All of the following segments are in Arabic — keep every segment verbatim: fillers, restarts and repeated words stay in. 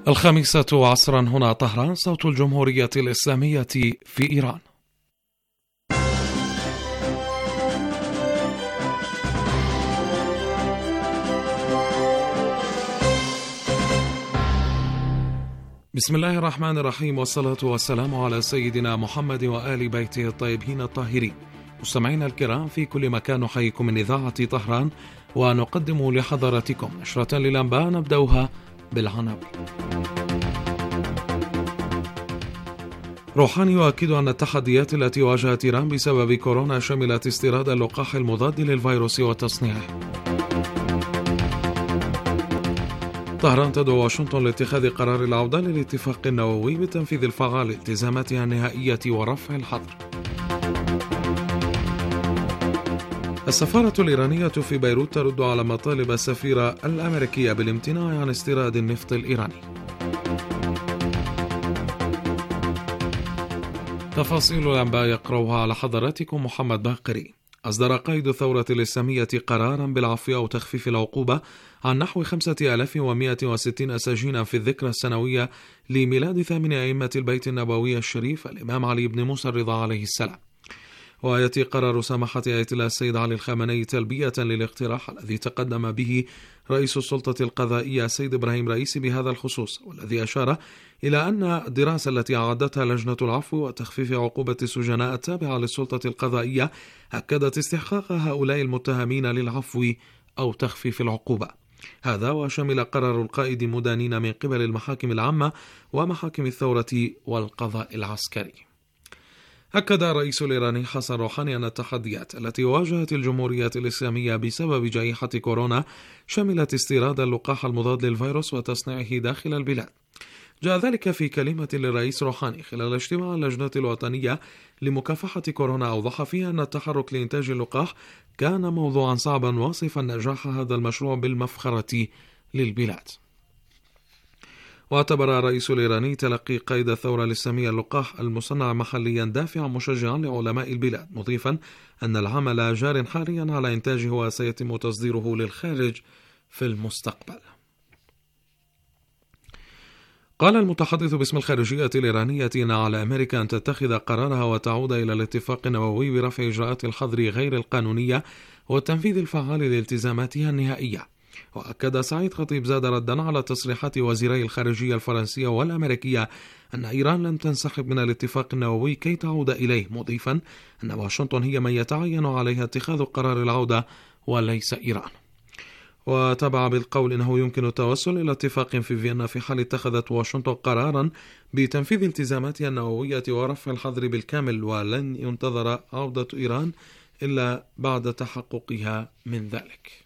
الخامسة عصرا هنا طهران، صوت الجمهورية الإسلامية في إيران. بسم الله الرحمن الرحيم، والصلاة والسلام على سيدنا محمد وآل بيته الطيبين الطاهرين. مستمعينا الكرام في كل مكان، نحييكم من إذاعة طهران ونقدم لحضراتكم نشرة للأنباء نبدأها بالعناوين. روحاني يؤكد أن التحديات التي واجهت إيران بسبب كورونا شملت استيراد اللقاح المضاد للفيروس وتصنيعه. طهران تدعو واشنطن لاتخاذ قرار العودة للاتفاق النووي بالتنفيذ الفعال لالتزاماتها النهائية ورفع الحظر. السفارة الإيرانية في بيروت ترد على مطالب السفيرة الأمريكية بالامتناع عن استيراد النفط الإيراني. تفاصيل الأنباء يقرأها على حضراتكم محمد باقري. أصدر قائد الثورة الإسلامية قرارا بالعفو أو تخفيف العقوبة عن نحو خمسة آلاف ومائة وستين سجينا في الذكرى السنوية لميلاد ثامن أئمة البيت النبوي الشريف الإمام علي بن موسى الرضا عليه السلام. ويأتي قرار سماحة آية الله السيد علي الخامنئي تلبية للاقتراح الذي تقدم به رئيس السلطة القضائية السيد إبراهيم رئيسي بهذا الخصوص، والذي أشار إلى أن الدراسة التي أعدتها لجنة العفو وتخفيف عقوبة السجناء التابعة للسلطة القضائية أكدت استحقاق هؤلاء المتهمين للعفو أو تخفيف العقوبة. هذا وشمل قرار القائد مدانين من قبل المحاكم العامة ومحاكم الثورة والقضاء العسكري. أكد الرئيس الإيراني حسن روحاني أن التحديات التي واجهت الجمهورية الإسلامية بسبب جائحة كورونا شملت استيراد اللقاح المضاد للفيروس وتصنيعه داخل البلاد. جاء ذلك في كلمة للرئيس روحاني خلال اجتماع اللجنة الوطنية لمكافحة كورونا، أوضح فيها أن التحرك لإنتاج اللقاح كان موضوعا صعبا، واصفا نجاح هذا المشروع بالمفخرة للبلاد. واعتبر الرئيس الإيراني تلقي قائد الثورة الإسلامية اللقاح المصنع محليا دافعا مشجعا لعلماء البلاد، مضيفا أن العمل جار حاليا على إنتاجه وسيتم تصديره للخارج في المستقبل. قال المتحدث باسم الخارجية الإيرانية إن على أمريكا أن تتخذ قرارها وتعود إلى الاتفاق النووي برفع إجراءات الحظر غير القانونية والتنفيذ الفعال لالتزاماتها النهائية. وأكد سعيد خطيب زاد ردا على تصريحات وزيري الخارجية الفرنسية والأمريكية أن إيران لم تنسحب من الاتفاق النووي كي تعود إليه، مضيفا أن واشنطن هي من يتعين عليها اتخاذ قرار العودة وليس إيران. وتبع بالقول إنه يمكن التوصل إلى اتفاق في فيينا في حال اتخذت واشنطن قرارا بتنفيذ التزاماتها النووية ورفع الحظر بالكامل، ولن ينتظر عودة إيران إلا بعد تحققها من ذلك.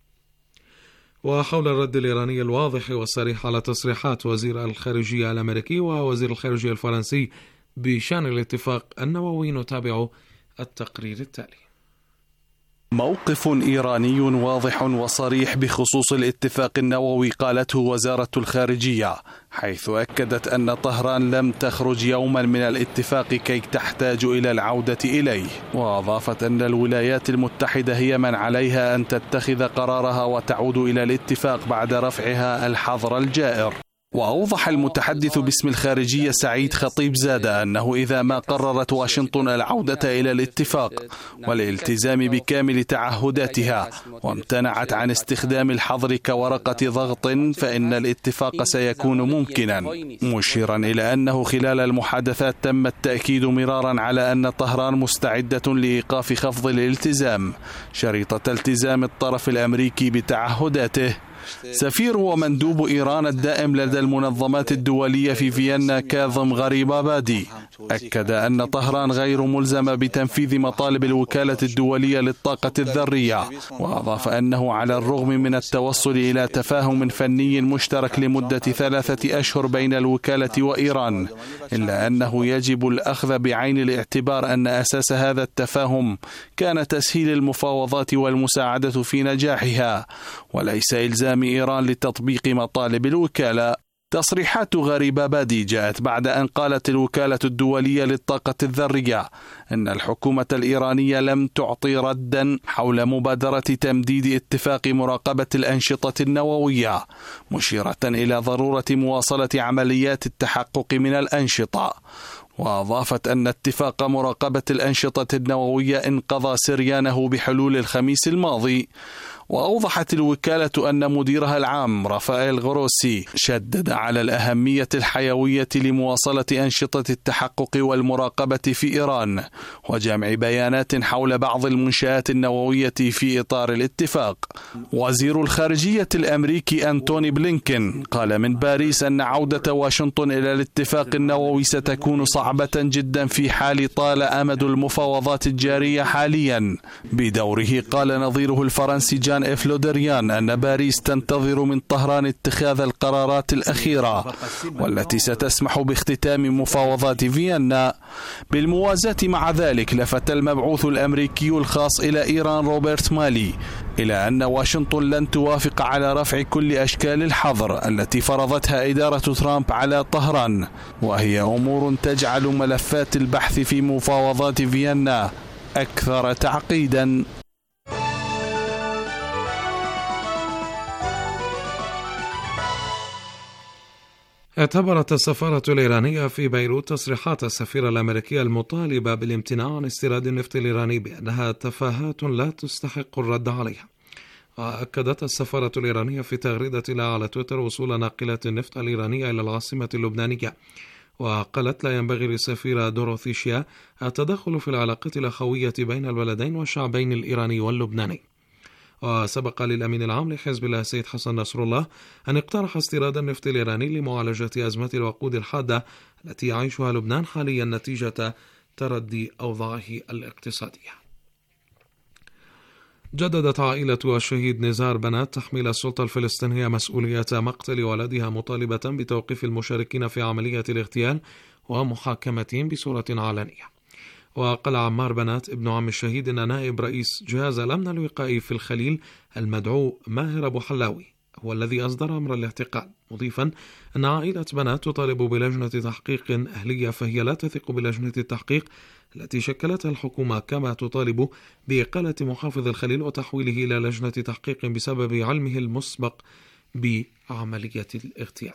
وحول الرد الإيراني الواضح والصريح على تصريحات وزير الخارجية الأمريكي ووزير الخارجية الفرنسي بشأن الاتفاق النووي، نتابع التقرير التالي. موقف إيراني واضح وصريح بخصوص الاتفاق النووي قالته وزارة الخارجية، حيث أكدت أن طهران لم تخرج يوما من الاتفاق كي تحتاج إلى العودة إليه، وأضافت أن الولايات المتحدة هي من عليها أن تتخذ قرارها وتعود إلى الاتفاق بعد رفعها الحظر الجائر. وأوضح المتحدث باسم الخارجية سعيد خطيب زاد أنه إذا ما قررت واشنطن العودة إلى الاتفاق والالتزام بكامل تعهداتها وامتنعت عن استخدام الحظر كورقة ضغط فإن الاتفاق سيكون ممكنا، مشيرا إلى أنه خلال المحادثات تم التأكيد مرارا على أن طهران مستعدة لإيقاف خفض الالتزام شريطة التزام الطرف الأمريكي بتعهداته. سفير ومندوب إيران الدائم لدى المنظمات الدولية في فيينا كاظم غريبابادي أكد أن طهران غير ملزمة بتنفيذ مطالب الوكالة الدولية للطاقة الذرية، وأضاف أنه على الرغم من التوصل إلى تفاهم فني مشترك لمدة ثلاثة أشهر بين الوكالة وإيران، إلا أنه يجب الأخذ بعين الاعتبار أن أساس هذا التفاهم كان تسهيل المفاوضات والمساعدة في نجاحها، وليس إلزام إيران لتطبيق مطالب الوكالة. تصريحات غريبابادي جاءت بعد أن قالت الوكالة الدولية للطاقة الذرية أن الحكومة الإيرانية لم تعطي ردا حول مبادرة تمديد اتفاق مراقبة الأنشطة النووية، مشيرة إلى ضرورة مواصلة عمليات التحقق من الأنشطة. وأضافت أن اتفاق مراقبة الأنشطة النووية انقضى سريانه بحلول الخميس الماضي. وأوضحت الوكالة أن مديرها العام رافائيل غروسي شدد على الأهمية الحيوية لمواصلة أنشطة التحقق والمراقبة في إيران وجمع بيانات حول بعض المنشآت النووية في إطار الاتفاق. وزير الخارجية الأمريكي أنتوني بلينكين قال من باريس أن عودة واشنطن إلى الاتفاق النووي ستكون صعبة جدا في حال طال أمد المفاوضات الجارية حاليا. بدوره قال نظيره الفرنسي جان إف لودريان أن باريس تنتظر من طهران اتخاذ القرارات الأخيرة والتي ستسمح باختتام مفاوضات فيينا. بالموازاة مع ذلك لفت المبعوث الأمريكي الخاص إلى إيران روبرت مالي إلى أن واشنطن لن توافق على رفع كل أشكال الحظر التي فرضتها إدارة ترامب على طهران، وهي أمور تجعل ملفات البحث في مفاوضات فيينا أكثر تعقيدا. اعتبرت السفارة الإيرانية في بيروت تصريحات السفيرة الأمريكية المطالبة بالامتناع عن استيراد النفط الإيراني بأنها تفاهات لا تستحق الرد عليها. وأكدت السفارة الإيرانية في تغريدة لها على تويتر وصول ناقلة النفط الإيرانية إلى العاصمة اللبنانية، وقالت لا ينبغي للسفيرة دوروثي شيا التدخل في العلاقة الأخوية بين البلدين والشعبين الإيراني واللبناني. وسبق للأمين العام لحزب الله السيد حسن نصر الله أن اقترح استيراد النفط الإيراني لمعالجة أزمة الوقود الحادة التي يعيشها لبنان حاليا نتيجة تردي أوضاعه الاقتصادية. جددت عائلة الشهيد نزار بنات تحميل السلطة الفلسطينية مسؤولية مقتل ولدها مطالبة بتوقيف المشاركين في عملية الاغتيال ومحاكمتهم بصورة علنية. وقال عمار بنات ابن عم الشهيد إن نائب رئيس جهاز الأمن الوقائي في الخليل المدعو ماهر أبو حلاوي هو الذي أصدر أمر الاعتقال، مضيفا أن عائلة بنات تطالب بلجنة تحقيق أهلية فهي لا تثق بلجنة التحقيق التي شكلتها الحكومة، كما تطالب بإقالة محافظ الخليل وتحويله إلى لجنة تحقيق بسبب علمه المسبق بعملية الاغتيال.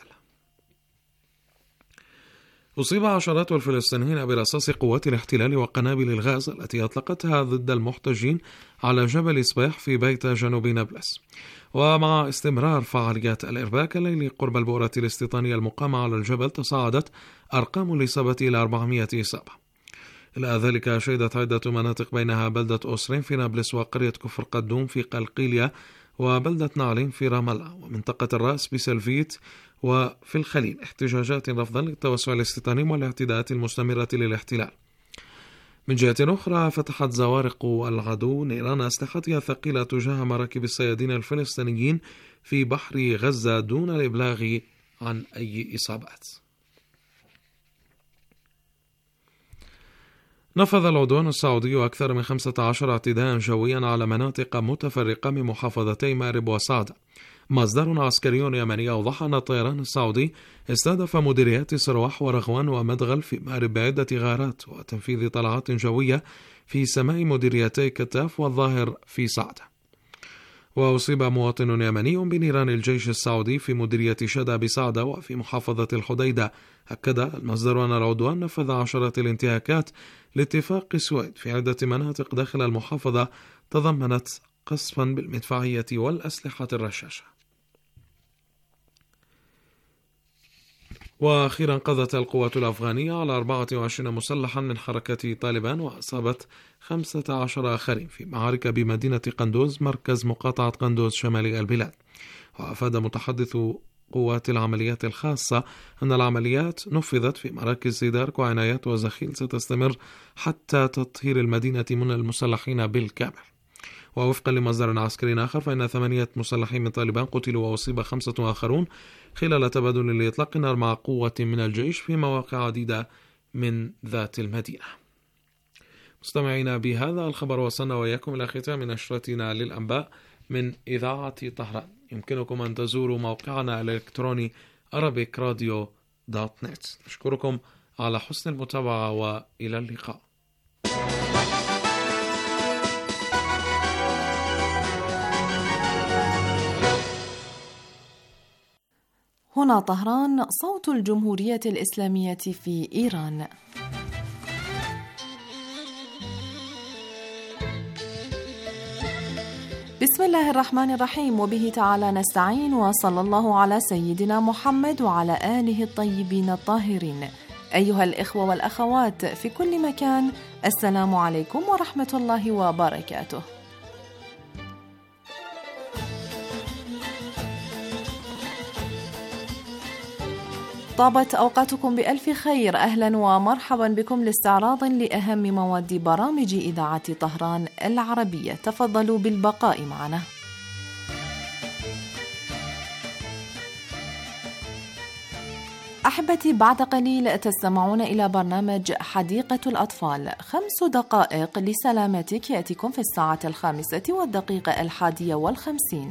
أصيب عشرات الفلسطينيين برصاص قوات الاحتلال وقنابل الغاز التي أطلقتها ضد المحتجين على جبل صبيح في بيت جنوب نابلس. ومع استمرار فعاليات الإرباك الليلي قرب البؤرة الاستيطانية المقامة على الجبل تصاعدت أرقام الإصابة إلى أربعمائة إصابة. إلى ذلك شهدت عدة مناطق بينها بلدة أسرين في نابلس وقرية كفر قدوم في قلقيلية وبلدة نعلين في رام الله ومنطقة الرأس بسلفيت وفي الخليل احتجاجات رفضا للتوسع الاستيطاني والاعتداءات المستمرة للاحتلال. من جهة أخرى فتحت زوارق العدو نيران أسلحتها الثقيلة تجاه مراكب الصيادين الفلسطينيين في بحر غزة دون الإبلاغ عن أي إصابات. نفذ العدوان السعودي أكثر من خمسة عشر اعتداء جويا على مناطق متفرقة من محافظتي مأرب وسعدة. مصدر عسكري يمني أوضح أن الطيران السعودي استهدف مديريات سرواح ورغوان ومدغل في مأرب بعدة غارات وتنفيذ طلعات جوية في سماء مديريتي كتاف والظاهر في سعدة. وأصيب مواطن يمني بنيران الجيش السعودي في مديرية شدة بسعدة وفي محافظة الحديدة. أكد المصدر أن العدوان نفذ عشرات الانتهاكات لاتفاق السويد في عدة مناطق داخل المحافظة تضمنت قصفا بالمدفعية والأسلحة الرشاشة. وأخيرا قضت القوات الأفغانية على أربعة وعشرين مسلحا من حركة طالبان وأصابت خمسة عشر آخرين في معارك بمدينة قندوز مركز مقاطعة قندوز شمالي البلاد. وأفاد متحدث قوات العمليات الخاصة أن العمليات نفذت في مراكز دارك وعنايات وزخيل ستستمر حتى تطهير المدينة من المسلحين بالكامل. ووفقا لمصدر عسكري آخر فإن ثمانية مسلحين من طالبان قتلوا وأصيب خمسة آخرون خلال تبادل لإطلاق النار مع قوة من الجيش في مواقع عديدة من ذات المدينة. مستمعينا، بهذا الخبر وصلنا وإياكم إلى ختام نشرتنا للأنباء من إذاعة طهران. يمكنكم أن تزوروا موقعنا الإلكتروني arabic radio دوت نت. نشكركم على حسن المتابعة وإلى اللقاء. هنا طهران، صوت الجمهورية الإسلامية في إيران. بسم الله الرحمن الرحيم، وبه تعالى نستعين، وصلى الله على سيدنا محمد وعلى آله الطيبين الطاهرين. أيها الإخوة والأخوات في كل مكان، السلام عليكم ورحمة الله وبركاته. طابت أوقاتكم بألف خير. أهلا ومرحبا بكم لاستعراض لأهم مواد برامج إذاعة طهران العربية. تفضلوا بالبقاء معنا. أحبتي، بعد قليل تستمعون إلى برنامج حديقة الأطفال. خمس دقائق لسلامتك يأتيكم في الساعة الخامسة والدقيقة الحادية والخمسين.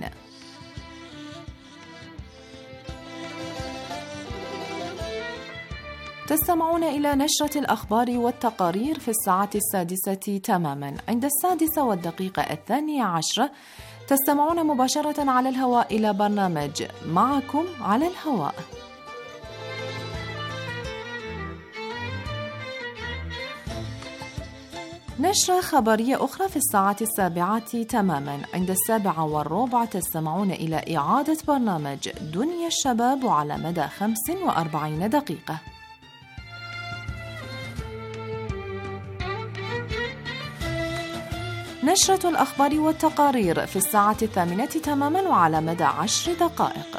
تستمعون إلى نشرة الأخبار والتقارير في الساعة السادسة تماما. عند السادسة والدقيقة الثانية عشرة تستمعون مباشرة على الهواء إلى برنامج معكم على الهواء. نشرة خبرية أخرى في الساعة السابعة تماما. عند السابعة والربع تستمعون إلى إعادة برنامج دنيا الشباب على مدى خمس وأربعين دقيقة. نشرة الأخبار والتقارير في الساعة الثامنة تماما وعلى مدى عشر دقائق.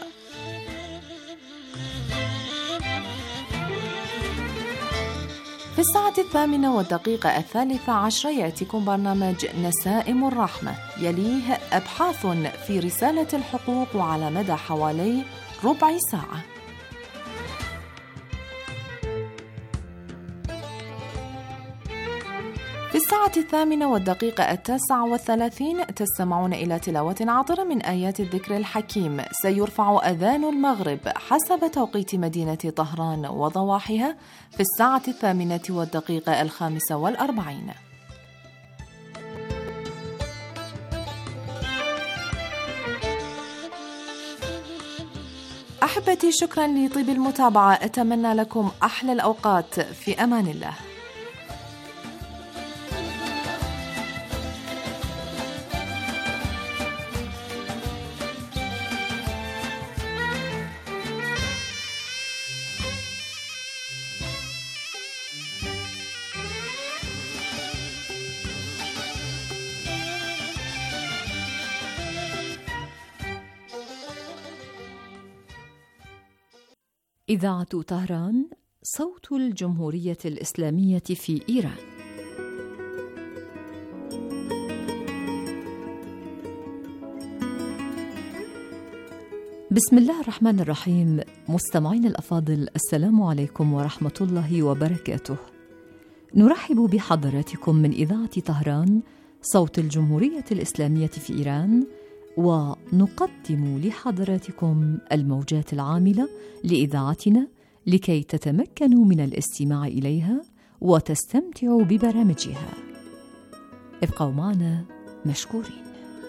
في الساعة الثامنة والدقيقة الثالثة عشر يأتيكم برنامج نسائم الرحمة، يليه أبحاث في رسالة الحقوق وعلى مدى حوالي ربع ساعة. في الساعة الثامنة والدقيقة التاسعة والثلاثين تستمعون إلى تلاوة عطرة من آيات الذكر الحكيم. سيرفع أذان المغرب حسب توقيت مدينة طهران وضواحيها في الساعة الثامنة والدقيقة الخامسة والأربعين. أحبتي، شكرا لطيب المتابعة. أتمنى لكم أحلى الأوقات. في أمان الله. إذاعة طهران، صوت الجمهورية الإسلامية في إيران. بسم الله الرحمن الرحيم. مستمعين الأفاضل، السلام عليكم ورحمة الله وبركاته. نرحب بحضراتكم من إذاعة طهران، صوت الجمهورية الإسلامية في إيران، ونقدم لحضراتكم الموجات العاملة لإذاعتنا لكي تتمكنوا من الاستماع إليها وتستمتعوا ببرامجها. ابقوا معنا مشكورين.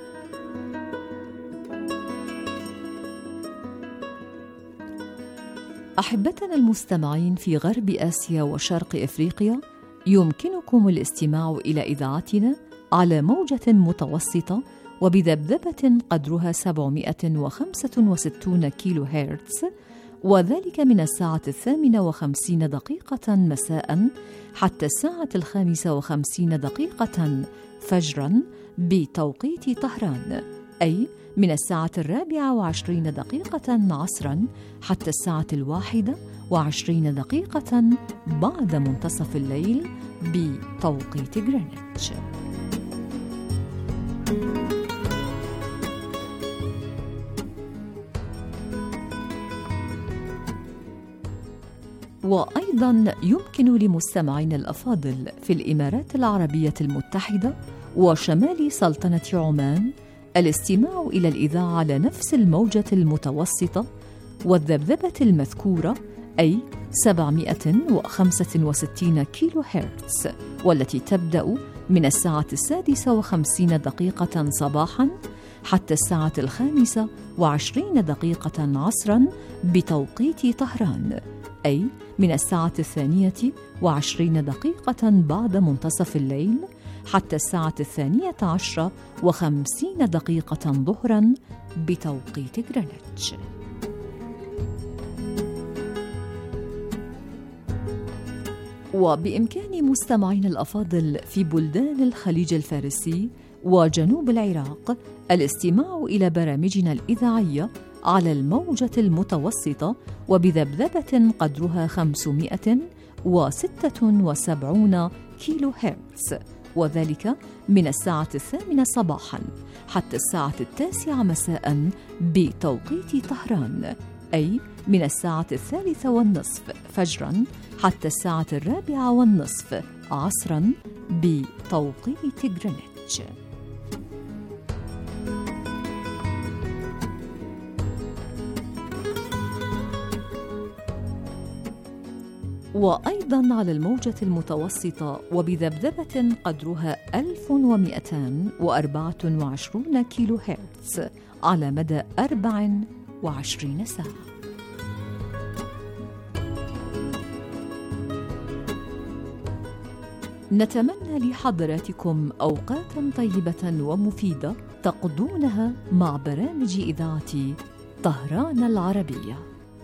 أحبتنا المستمعين في غرب آسيا وشرق إفريقيا، يمكنكم الاستماع إلى إذاعتنا على موجة متوسطة وبذبذبة قدرها سبعمائة وخمسة وستين كيلو هرتز، وذلك من الساعة الثامنة وخمسين دقيقة مساء حتى الساعة الخامسة وخمسين دقيقة فجرا بتوقيت طهران، أي من الساعة الرابعة وعشرين دقيقة عصرا حتى الساعة الواحدة وعشرين دقيقة بعد منتصف الليل بتوقيت غرينتش. وأيضا يمكن لمستمعين الأفاضل في الإمارات العربية المتحدة وشمال سلطنة عمان الاستماع إلى الإذاعة على نفس الموجة المتوسطة والذبذبة المذكورة أي سبعمائة وخمسة وستين كيلو هرتز، والتي تبدأ من الساعة السادسة وخمسين دقيقة صباحاً حتى الساعة الخامسة وعشرين دقيقة عصراً بتوقيت طهران، أي من الساعة الثانية وعشرين دقيقة بعد منتصف الليل حتى الساعة الثانية عشرة وخمسين دقيقة ظهراً بتوقيت غرينتش. وبإمكان مستمعين الأفاضل في بلدان الخليج الفارسي وجنوب العراق الاستماع إلى برامجنا الإذاعية على الموجة المتوسطة وبذبذبة قدرها خمسمائة وستة وسبعين كيلو هرتز، وذلك من الساعة الثامنة صباحاً حتى الساعة التاسعة مساءً بتوقيت طهران، أي من الساعة الثالثة والنصف فجراً حتى الساعة الرابعة والنصف عصراً بتوقيت غرينتش. وأيضاً على الموجة المتوسطة وبذبذبة قدرها ألف ومئتين وأربعة وعشرين كيلو هرتز على مدى أربع وعشرين ساعة. نتمنى لحضراتكم أوقاتاً طيبة ومفيدة تقضونها مع برامج إذاعة طهران العربية.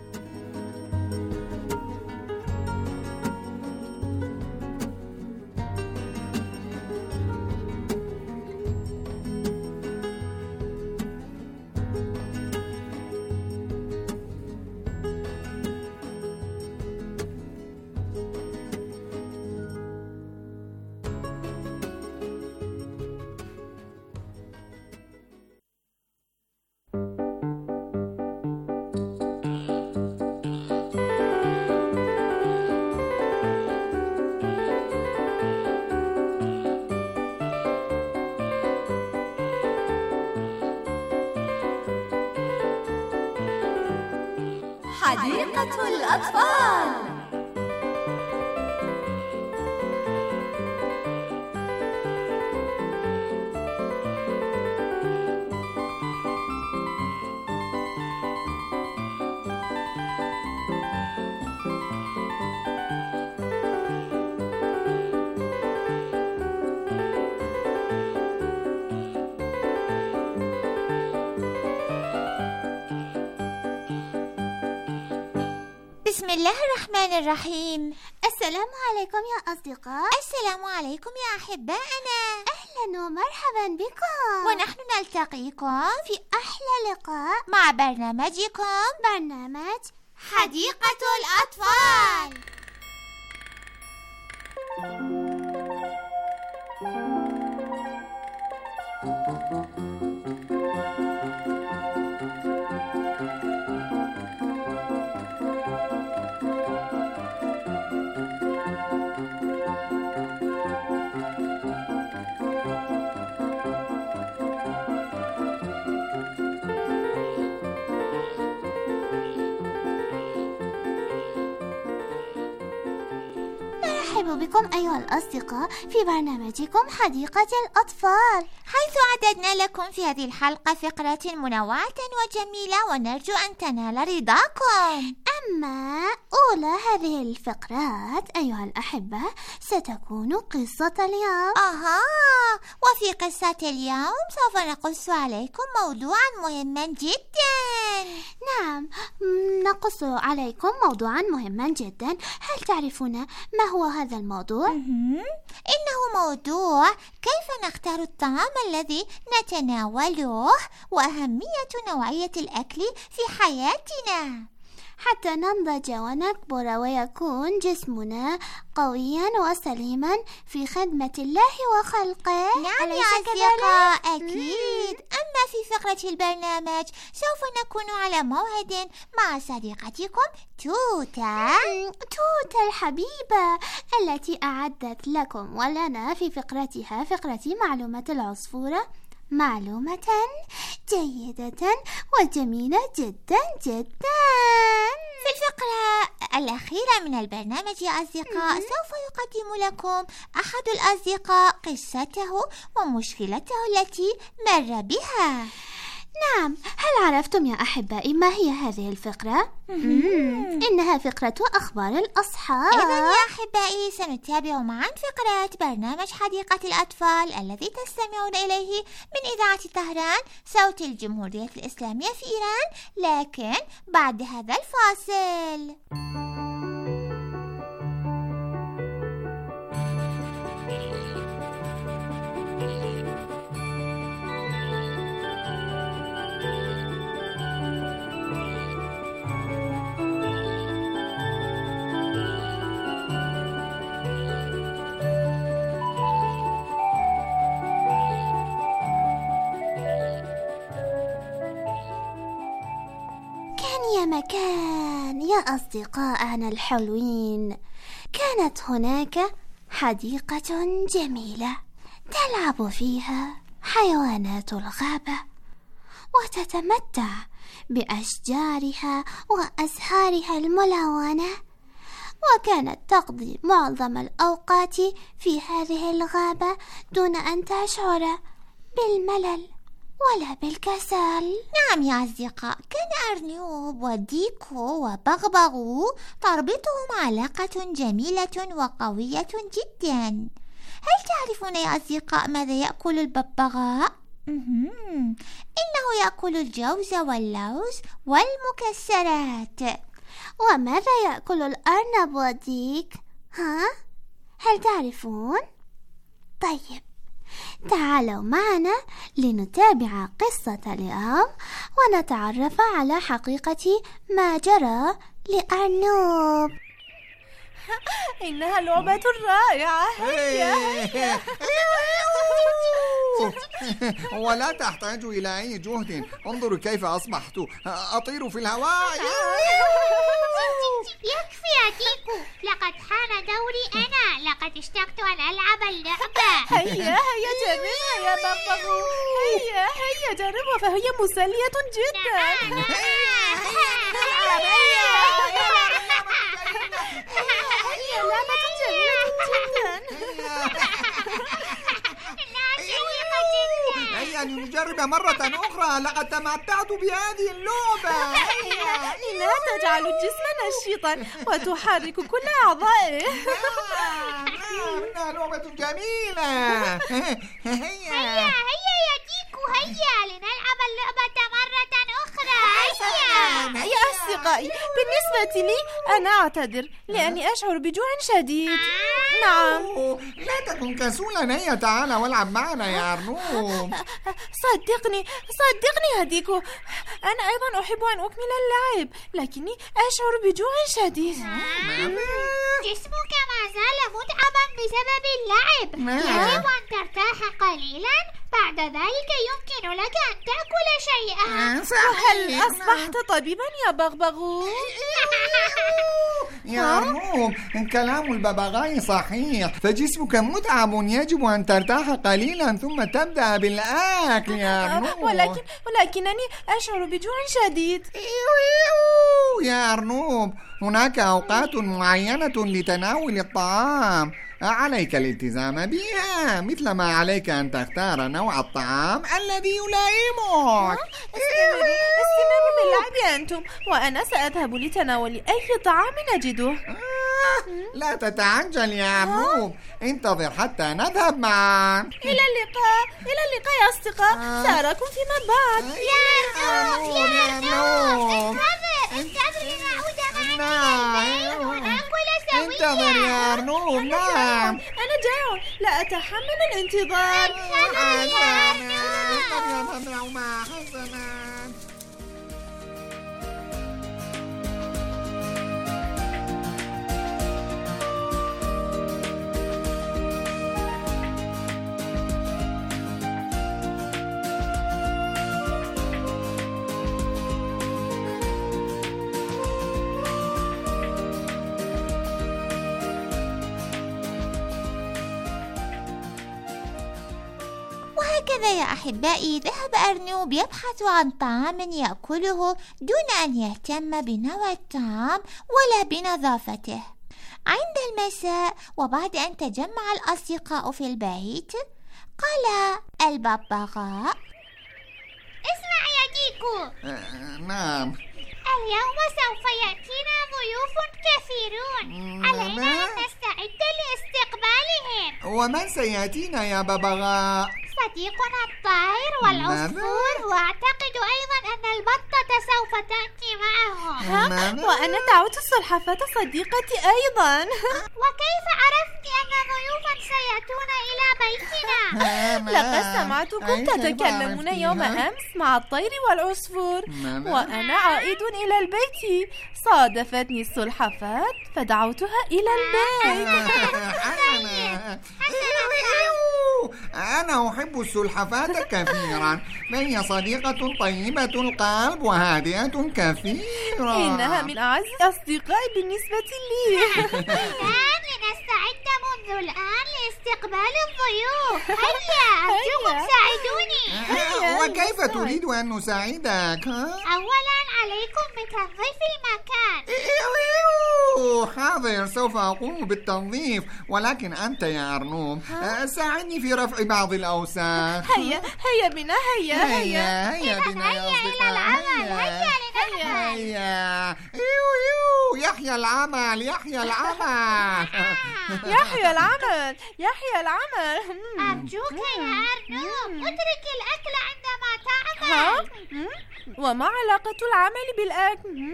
حديقة الأطفال. بسم الله الرحمن الرحيم. السلام عليكم يا أصدقاء. السلام عليكم يا أحبائنا. أهلا ومرحبا بكم، ونحن نلتقيكم في أحلى لقاء مع برنامجكم برنامج حديقة الأطفال. مرحبا بكم أيها الأصدقاء في برنامجكم حديقة الأطفال، حيث أعددنا لكم في هذه الحلقة فقرات منوعة وجميلة ونرجو أن تنال رضاكم. أما أولى هذه الفقرات أيها الأحبة ستكون قصة اليوم. أها، وفي قصة اليوم سوف نقص عليكم موضوعا مهما جدا. نعم، نقص عليكم موضوعا مهما جدا. هل تعرفون ما هو هذا الموضوع؟ إنه موضوع كيف نختار الطعام الذي نتناوله، وأهمية نوعية الأكل في حياتنا حتى ننضج ونكبر ويكون جسمنا قويا وسليما في خدمة الله وخلقه. نعم يا أصدقاء، أكيد. أما في فقرة البرنامج سوف نكون على موعد مع صديقتكم توتا. توتا الحبيبة التي أعدت لكم ولنا في فقرتها فقرة معلومة العصفورة معلومة جيدة وجميلة جدا جدا. في الفقرة الأخيرة من البرنامج يا أصدقاء سوف يقدم لكم أحد الأصدقاء قصته ومشكلته التي مر بها. نعم، هل عرفتم يا أحبائي ما هي هذه الفقرة؟ إنها فقرة أخبار الأصحاب. إذن يا أحبائي سنتابع معا فقرة برنامج حديقة الأطفال الذي تستمعون إليه من إذاعة طهران صوت الجمهورية الإسلامية في إيران، لكن بعد هذا الفاصل. يا مكان يا أصدقائنا الحلوين، كانت هناك حديقة جميلة تلعب فيها حيوانات الغابة وتتمتع بأشجارها وأزهارها الملونة، وكانت تقضي معظم الأوقات في هذه الغابة دون أن تشعر بالملل ولا بالكسل. نعم يا أصدقاء، كان أرنوب وديكو وبغبغو تربطهم علاقة جميلة وقوية جدا. هل تعرفون يا أصدقاء ماذا يأكل الببغاء؟ إنه يأكل الجوز واللوز والمكسرات. وماذا يأكل الأرنب وديك؟ ها؟ هل تعرفون؟ طيب، تعالوا معنا لنتابع قصة اليوم ونتعرف على حقيقة ما جرى لأرنوب. إنها لعبة رائعة. هيا ولا تحتاج إلى أي جهد. انظروا كيف أصبحت أطير في الهواء. يكفي يا ديكو، لقد حان دوري أنا. لقد اشتقت أن ألعب اللعبة. هيا هيا جربها يا بغبغو. هيا هيا جربها فهي مسلية جدا. هي لعبة جميلة جدا. هيا لنجرب مرة أخرى. لقد تمتعت بهذه اللعبة. لا تجعل الجسم نشيطا وتحرك كل أعضائه. إنها لعبة جميلة. هيا هيا يا ديكو، هيا لنلعب اللعبة مرة أخرى. هيا يا أصدقائي، بالنسبة لي أنا أعتذر لأني أشعر بجوع شديد. نعم. لا تكن كسولا. هيا تعال والعب معنا يا أرنوب. صدقني صدقني يا ديكو، أنا أيضا أحب أن أكمل اللعب، لكني أشعر بجوع شديد. جسمك ما زال متعبا بسبب اللعب. يجب أن ترتاح قليلا، بعد ذلك يمكن لك أن تأكل شيئا. وهل أصبحت طبيبا يا بغبغو؟ يا أرنوب، كلام الببغاء صحيح، فجسمك متعب، يجب أن ترتاح قليلا ثم تبدأ بالأكل يا أرنوب. ولكن ولكنني أشعر بجوع شديد. يا أرنوب، هناك أوقات معينة لتناول الطعام، عليك الالتزام بها، مثل ما عليك أن تختار نوع الطعام الذي يلائمك. استمروا استمروا باللعب أنتم، وأنا سأذهب لتناول أي طعام أجده. لا تتعجل يا أرنوب، انتظر حتى نذهب معا. إلى اللقاء إلى اللقاء يا أصدقاء. سأراكم فيما بعد. يا أرنوب يا أرنوب، انتظر انتظر لنعود معا ونأكل سويا. انتظر يا أرنوب. نعم، أنا جائع، لا أتحمل الانتظار. هكذا يا أحبائي ذهب أرنوب يبحث عن طعام يأكله دون أن يهتم بنوع الطعام ولا بنظافته. عند المساء وبعد أن تجمع الأصدقاء في البيت قال الببغاء: اسمع يا ديكو. آه نعم. اليوم سوف يأتينا ضيوف كثيرون، علينا أن نستعد لاستقبالهم. ومن سيأتينا يا ببغاء؟ صديقنا الطائر والعصفور، وأعتقد أيضا أن البطة سوف تأتي معهم. وأنا دعوت السلحفاة صديقتي أيضا. وكيف عرفت أن ضيوفا سيأتون إلى بيتنا؟ لقد سمعتكم تتكلمون يوم أمس مع الطير والعصفور، وأنا عائد إلى البيت. صادفتني السلحفاة فدعوتها إلى البيت. أنا أحب السلحفاة كثيرا، فهي صديقة طيبة القلب وهادئة كثيرا. إنها من أعز أصدقائي بالنسبة لي. الآن لنستعد منذ الآن لاستقبال الضيوف. هيا أرجوكم ساعدوني. وكيف تريد أن نساعدك؟ أولا عليكم بتنظيف المكان. حاضر، سوف أقوم بالتنظيف، ولكن أنت يا أرنوب ساعدني في رفع بعض الأوساخ. هيا هيا بنا هيا هيا هيا بنا يا أصدقاء. هيا هيا يحيى العمل يحيى العمل يحيى العمل يحيى العمل. أرجوك يا أرنوب اترك الأكل عندما تعمل. وما علاقة العمل بالأكل؟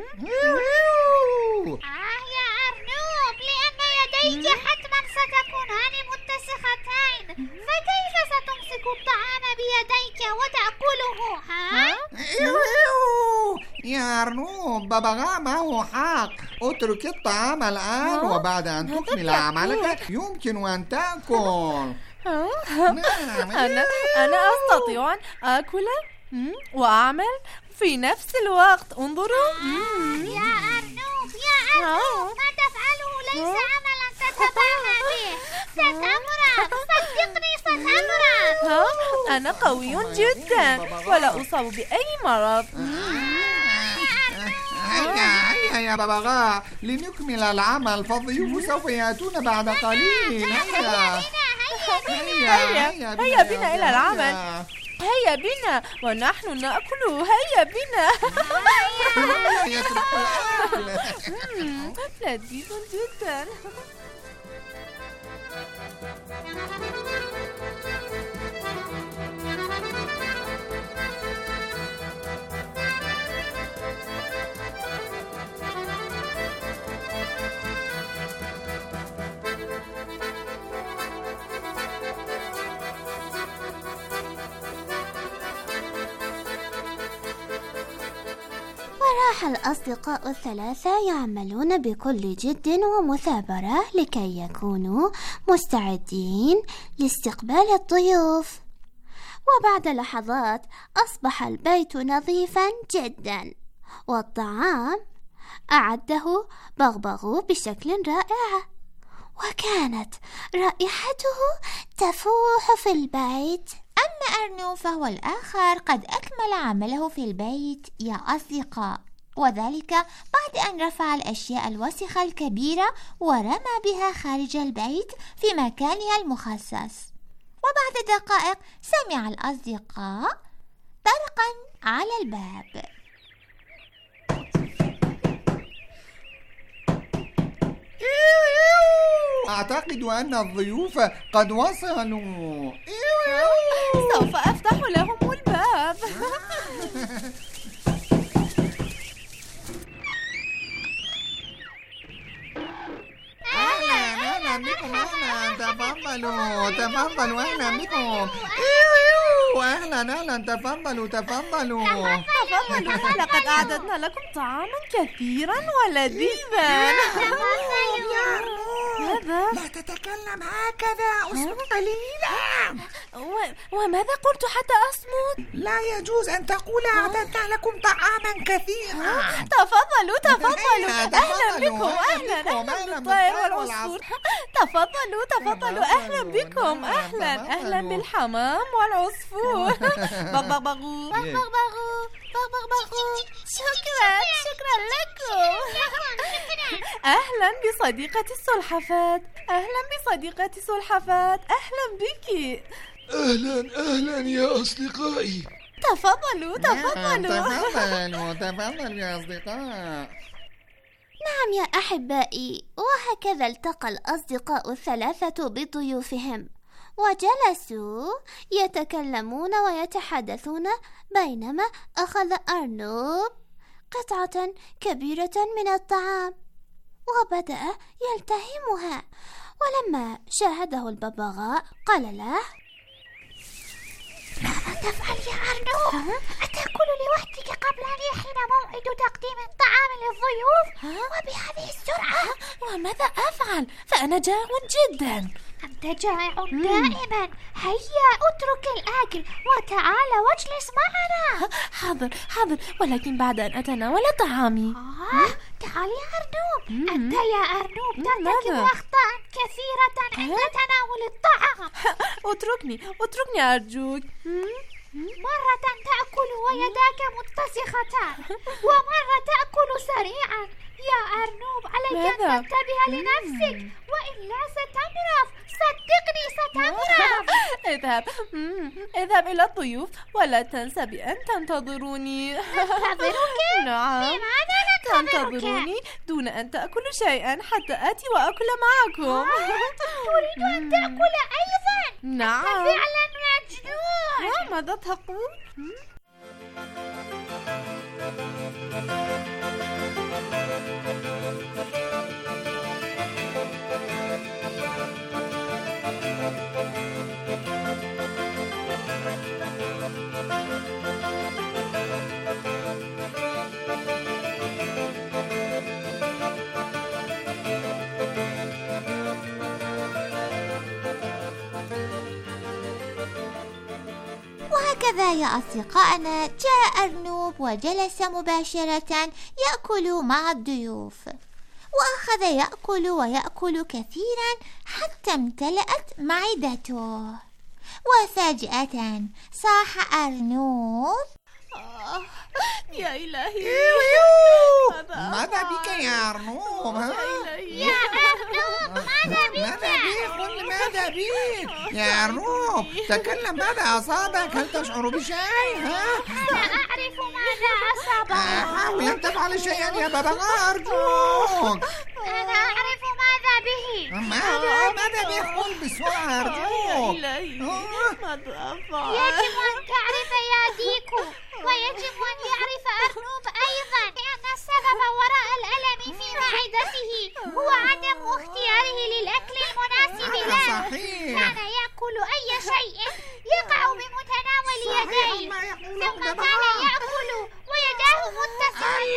آه يا أرنوب، لأن يديك حتما ستكونان متسختين، فكيف ستمسك الطعام بيديك وتأكله؟ ها؟ يا أرنوب، ببغاء معه حق. اترك الطعام الآن، وبعد أن تكمل عملك يمكن أن تأكل. أنا أنا أستطيع أن آكل وأعمل في نفس الوقت. انظروا. يا أرنوب يا أرنوب، ما تفعله ليس عملا تتباهى به. ستمرض، صدقني ستمرض. أنا قوي جدا ولا أصاب بأي مرض. هيا هيا يا ببغاء لنكمل العمل، فالضيوف سوف يأتون بعد قليل. هيا هيا هيا بنا إلى العمل. هيا بنا ونحن نأكل. هيا بنا. يترك الأكل. لذيذ جدا. وراح الأصدقاء الثلاثة يعملون بكل جد ومثابرة لكي يكونوا مستعدين لاستقبال الضيوف. وبعد لحظات أصبح البيت نظيفا جدا، والطعام أعده بغبغو بشكل رائع، وكانت رائحته تفوح في البيت. أما أرنوب فهو الآخر قد أكمل عمله في البيت يا أصدقاء، وذلك بعد أن رفع الأشياء الوسخة الكبيرة ورمى بها خارج البيت في مكانها المخصص. وبعد دقائق سمع الأصدقاء طرقا على الباب. أعتقد أن الضيوف قد وصلوا. سوف أفتح لهم الباب. أهلا أهلا بكم. أهلا تفضلوا تفضلوا. أهلا بكم. أهلا أهلا تفضلوا تفضلوا تفضلوا. لقد أعددنا لكم طعاما كثيرا ولذيذا. ماذا؟ لا تتكلم هكذا، اصمت قليلا. وماذا قلت حتى أصمت؟ لا يجوز أن تقول أعددنا لكم طعاما كثيرا. تفضلوا تفضلوا. أهلا بكم. أهلا أهلا بالطير والعصفور. تفضلوا تفضلوا، أهلا بكم. أهلا أهلا بالحمام والعصفور. بغ بغ بغو بغ بغ بغو بغ بغ بغو. شكرا شكرا لكم. أهلا بصديقتي السلحفاة. أهلا بصديقتي السلحفاة. أهلا بك. أهلا أهلا يا أصدقائي. تفضلوا تفضلوا. تفضلوا تفضلوا يا أصدقاء. نعم يا أحبائي، وهكذا التقى الأصدقاء الثلاثة بضيوفهم وجلسوا يتكلمون ويتحدثون، بينما أخذ أرنوب قطعة كبيرة من الطعام وبدأ يلتهمها. ولما شاهده الببغاء قال له: ماذا تفعل يا أرنوب؟ أتأكل لوحدك قبل أن يحين موعد تقديم الطعام للضيوف وبهذه السرعة؟ وماذا أفعل؟ فأنا جائع جدا. أنت جائع دائما. هيا اترك الأكل وتعال واجلس معنا. حاضر حاضر، ولكن بعد أن أتناول طعامي. آه، تعال يا أرنوب. أنت يا أرنوب ترتكب أخطاء كثيرة عند تناول الطعام. اتركني اتركني أرجوك. مرة تأكل ويداك متسختان، ومرة تأكل سريعا. يا أرنوب، عليك أن تنتبه لنفسك وإلا ستمرض. صدقني ستمرض. اذهب اذهب إلى الضيوف ولا تنسى بأن تنتظروني. ننتظرك؟ نعم. لماذا ننتظرك؟ تنتظروني دون أن تأكلوا شيئا حتى آتي وأكل معكم. تريد أن تأكل أيضا؟ نعم. أنت فعلا مجنون. ماذا تقول؟ وهكذا يا أصدقائنا جاء أرنوب وجلس مباشرة يأكل مع الضيوف، وأخذ يأكل ويأكل كثيرا حتى امتلأت معدته. وفجأة صاح أرنوب: آه يا إلهي. ماذا بك يا أرنوب؟ يا أرنوب ماذا بك؟ ماذا بك يا أرنوب؟ تكلم، ماذا أصابك؟ هل تشعر بشيء؟ ها؟ لا أعرف ماذا أصابك. حاول أن تفعل شيئا يا ببغاء أرجوك. أنا أعرف ماذا به. ماذا ماذا به؟ قل بسرعة أرجوك. ماذا أفعل؟ يجب أن تعرف يا ديكو، ويجب أن يعرف أرنوب أيضا بأن السبب وراء الألم في معدته هو عدم اختياره للأكل المناسب له. كان يأكل أي شيء يقع بمتناول يديه، ثم كان يأكل ويداه متسختان،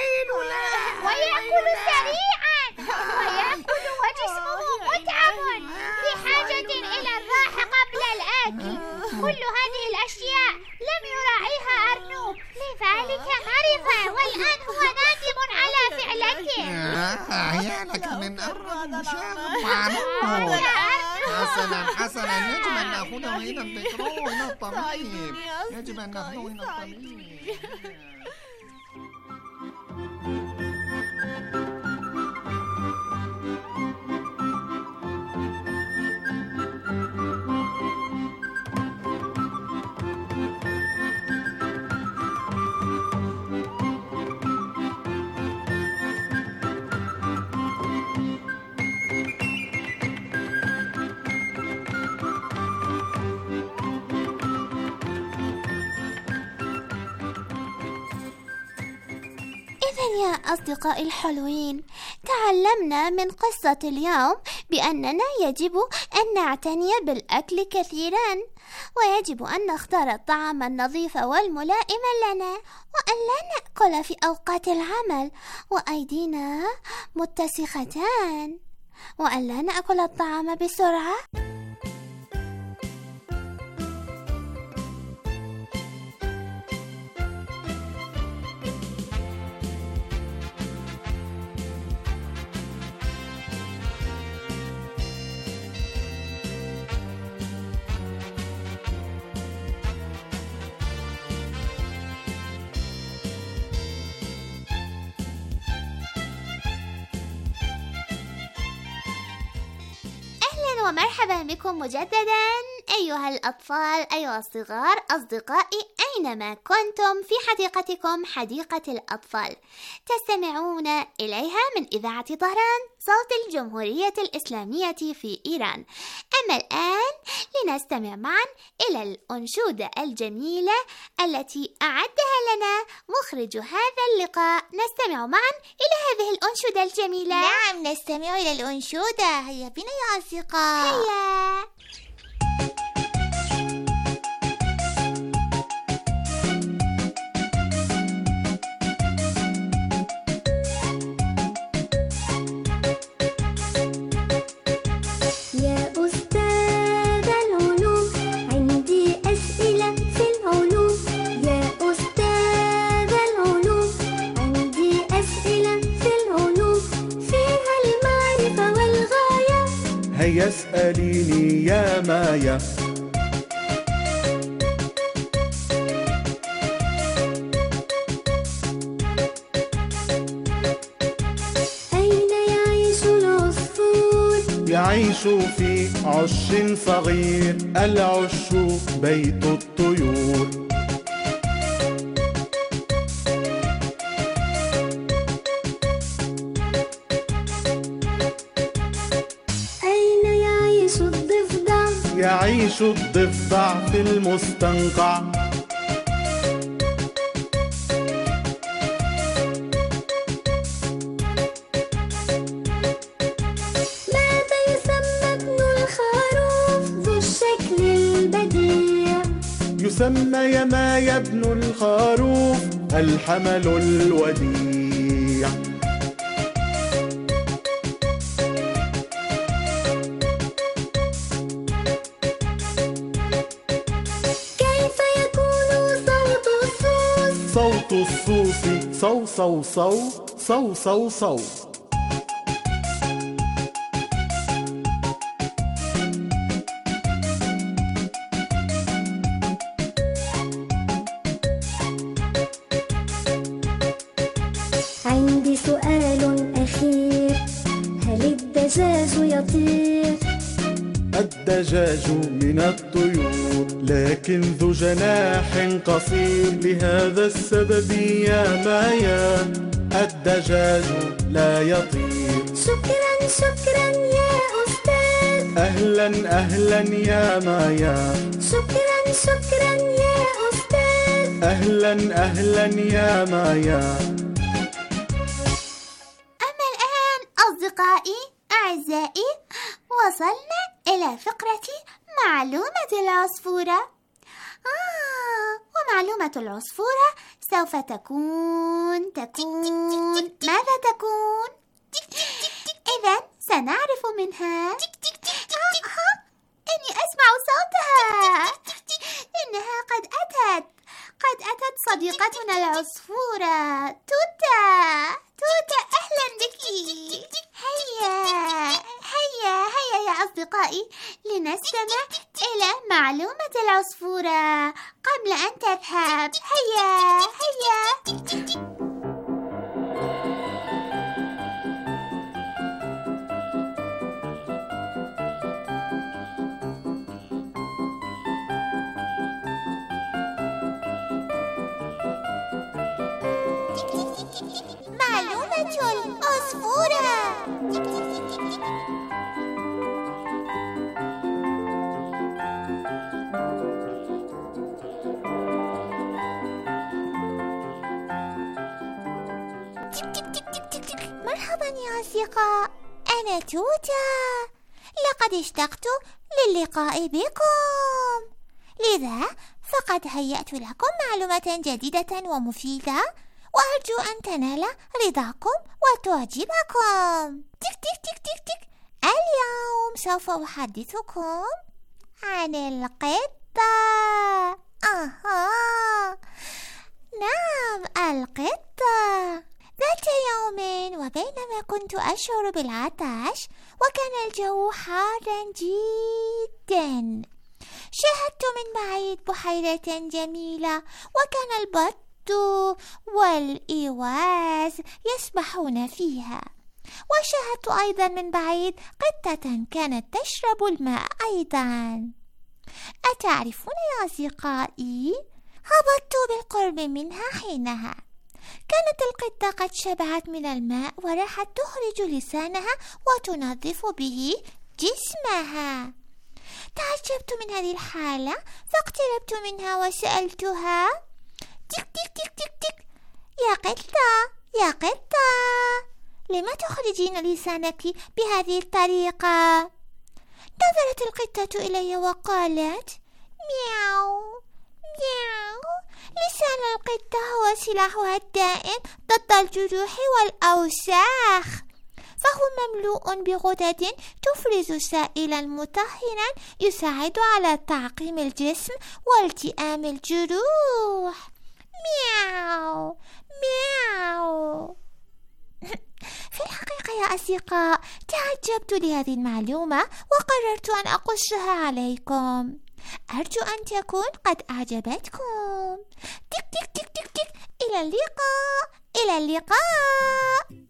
ويأكل سريعا، ويأكل وجسمه متعب بحاجة إلى الراحة قبل الأكل. كل هذه الأشياء لم يراعيها أرنوب، لذلك مرض والآن هو نادم على فعلته. هيا لك من أرنوب شاب وعنوب. حسنا حسنا، يجب أن نأخذه إلى الدكتور إلى الطبيب. يجب أن نأخذه إلى الطبيب. يا أصدقائي الحلوين، تعلمنا من قصة اليوم بأننا يجب أن نعتني بالأكل كثيرا، ويجب أن نختار الطعام النظيف والملائم لنا، وأن لا نأكل في أوقات العمل وأيدينا متسختان، وأن لا نأكل الطعام بسرعة. ومرحبا بكم مجددا أيها الأطفال، أيها الصغار، أصدقائي أينما كنتم في حديقتكم حديقة الأطفال تستمعون إليها من إذاعة طهران صوت الجمهورية الإسلامية في إيران. أما الآن لنستمع معا إلى الأنشودة الجميلة التي أعدها لنا مخرج هذا اللقاء. نستمع معا إلى هذه الأنشودة الجميلة. نعم، نستمع إلى الأنشودة. هيا بنا يا أصدقاء. هيا. هيا اسأليني يا مايا. أين يعيش العصفور؟ يعيش في عش صغير، العش بيت الطيور. يعيش الضفدع في المستنقع. ماذا يسمى ابن الخروف ذو الشكل البديع؟ يسمى يا مايا ابن الخروف الحمل الوديع. صوت الصوص صو صو صو صو صو صو. عندي سؤال أخير، هل الدجاج يطير؟ الدجاج من الطيور لكن ذو جناح قصير، لهذا السبب يا مايا الدجاج لا يطير. شكرا شكرا يا أستاذ. أهلا أهلا يا مايا. شكرا شكرا يا أستاذ. أهلا أهلا يا مايا. أما الآن أصدقائي أعزائي وصلنا إلى فقرة معلومة العصفورة. آه ومعلومة العصفورة سوف تكون تكون ماذا تكون؟ إذن سنعرف منها. آه إني أسمع صوتها، إنها قد أتت قد أتت صديقتنا العصفورة توتا. توتا أهلا بك. هيا هيا هيا يا أصدقائي لنستمع إلى معلومة العصفورة قبل أن تذهب. هيا هيا. معلومة العصفورة. مرحبا يا أصدقاء، أنا توتا. لقد اشتقت للقاء بكم، لذا فقد هيأت لكم معلومة جديدة ومفيدة، وأرجو أن تنال رضاكم وتعجبكم. تك تك تك تك تك. اليوم سوف أحدثكم عن القطة. أها نعم، القطة. ذات يوم وبينما كنت أشعر بالعطش وكان الجو حارا جدا، شاهدت من بعيد بحيرة جميلة، وكان البط والإيواز يسبحون فيها. وشاهدت أيضا من بعيد قطة كانت تشرب الماء أيضا. أتعرفون يا أصدقائي؟ هبطت بالقرب منها حينها. كانت القطة قد شبعت من الماء وراحت تخرج لسانها وتنظف به جسمها. تعجبت من هذه الحالة فاقتربت منها وسألتها: تك تك تك تك تك يا قطة يا قطة، لما تخرجين لسانك بهذه الطريقة؟ نظرت القطة إلي وقالت: مياو مياو، لسان القطة هو سلاحها الدائم ضد الجروح والأوساخ، فهو مملوء بغدد تفرز سائلا مطهرا يساعد على تعقيم الجسم والتئام الجروح. مياو مياو. في الحقيقة يا أصدقاء تعجبت لهذه المعلومة وقررت أن أقصها عليكم. أرجو أن تكون قد أعجبتكم. تك تك تك تك تك، إلى اللقاء إلى اللقاء.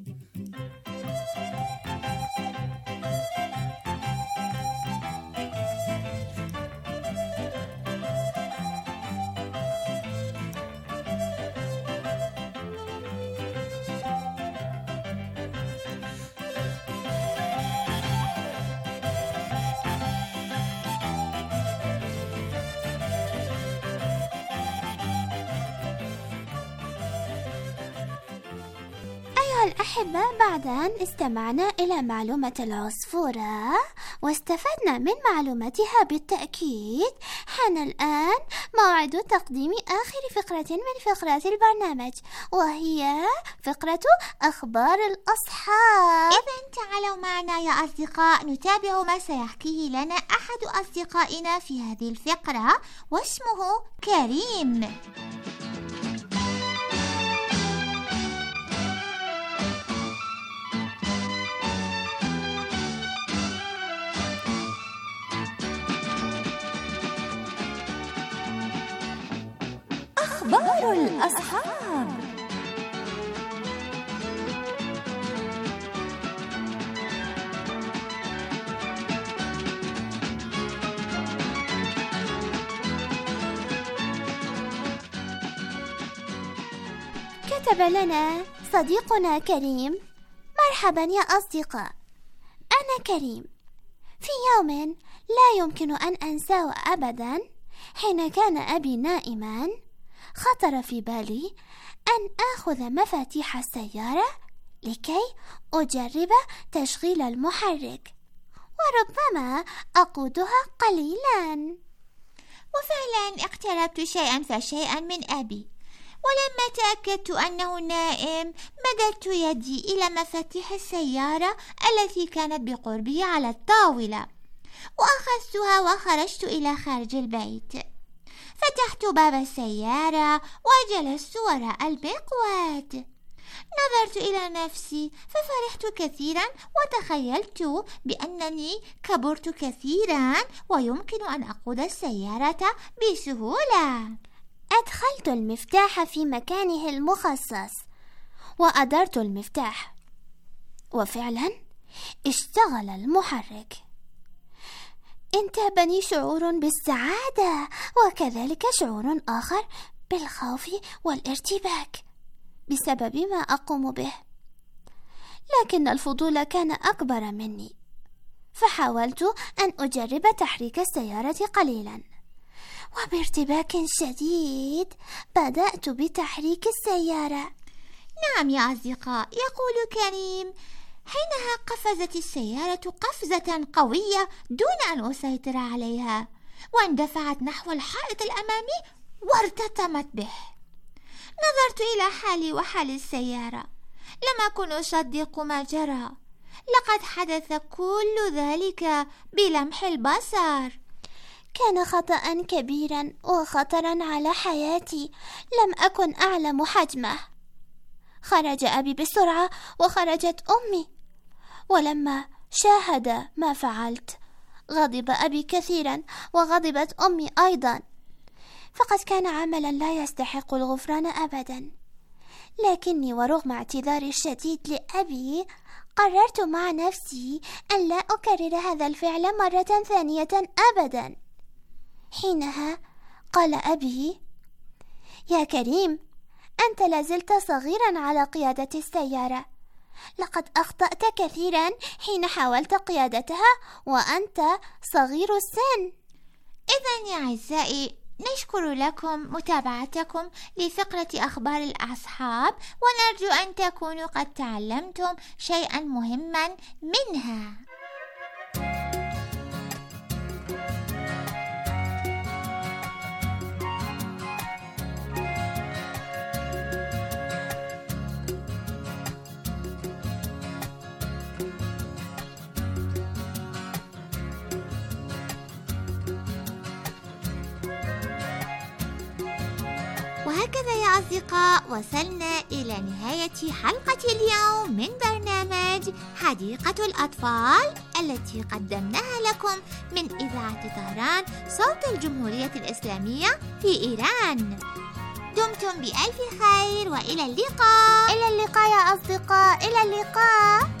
الأحبة، بعد أن استمعنا إلى معلومة العصفورة واستفدنا من معلوماتها بالتأكيد، حان الآن موعد تقديم آخر فقرة من فقرات البرنامج، وهي فقرة أخبار الأصحاب. إذن تعالوا معنا يا أصدقاء نتابع ما سيحكيه لنا أحد أصدقائنا في هذه الفقرة، واسمه كريم. أخبار الأصحاب. كتب لنا صديقنا كريم: مرحبا يا أصدقاء، أنا كريم. في يوم لا يمكن أن أنساه أبدا، حين كان أبي نائما، خطر في بالي أن آخذ مفاتيح السيارة لكي أجرب تشغيل المحرك، وربما أقودها قليلا. وفعلا اقتربت شيئا فشيئا من أبي، ولما تأكدت أنه نائم مددت يدي إلى مفاتيح السيارة التي كانت بقربي على الطاولة، وأخذتها وخرجت إلى خارج البيت. فتحت باب السيارة وجلست وراء المقود. نظرت إلى نفسي ففرحت كثيرا، وتخيلت بأنني كبرت كثيرا ويمكن أن أقود السيارة بسهولة. أدخلت المفتاح في مكانه المخصص وأدرت المفتاح، وفعلا اشتغل المحرك. انتابني شعور بالسعادة، وكذلك شعور آخر بالخوف والارتباك بسبب ما أقوم به، لكن الفضول كان أكبر مني، فحاولت أن أجرب تحريك السيارة قليلا، وبارتباك شديد بدأت بتحريك السيارة. نعم يا أصدقاء، يقول كريم: حينها قفزت السيارة قفزة قوية دون أن أسيطر عليها، واندفعت نحو الحائط الأمامي وارتطمت به. نظرت إلى حالي وحال السيارة، لم أكن أصدق ما جرى. لقد حدث كل ذلك بلمح البصر. كان خطأ كبيرا وخطرا على حياتي لم أكن أعلم حجمه. خرج أبي بسرعة وخرجت أمي، ولما شاهد ما فعلت غضب أبي كثيرا وغضبت أمي أيضا، فقد كان عملا لا يستحق الغفران أبدا. لكني ورغم اعتذاري الشديد لأبي قررت مع نفسي أن لا أكرر هذا الفعل مرة ثانية أبدا. حينها قال أبي: يا كريم، أنت لازلت صغيرا على قيادة السيارة، لقد أخطأت كثيرا حين حاولت قيادتها وأنت صغير السن. إذن يا أعزائي، نشكر لكم متابعتكم لفقرة أخبار الأصحاب، ونرجو أن تكونوا قد تعلمتم شيئا مهما منها. وهكذا يا أصدقاء وصلنا إلى نهاية حلقة اليوم من برنامج حديقة الأطفال التي قدمناها لكم من إذاعة طهران صوت الجمهورية الإسلامية في إيران. دمتم بألف خير وإلى اللقاء. إلى اللقاء يا أصدقاء، إلى اللقاء.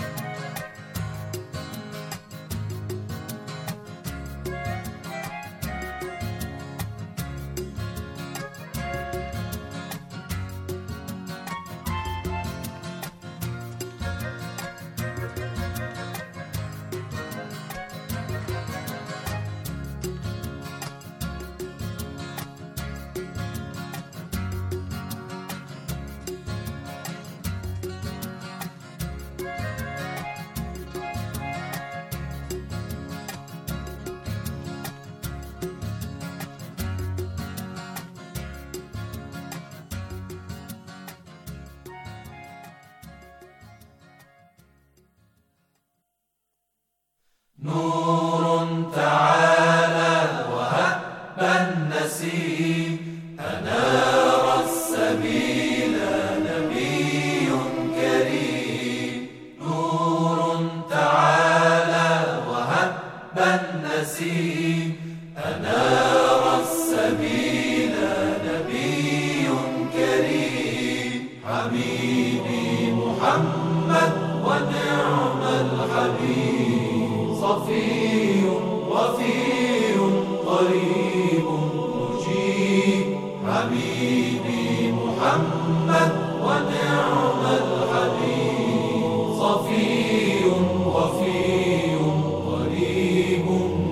نور تعالى وهب النسيم، أنار السبيل نبي كريم. نور تعالى وهب النسيم، أنار السبيل نبي كريم. حبيبي محمد ونعم الحبيب، صفي وفي قريب مجيب. حبيبي محمد ونعم الحبيب، صفي وفي قريب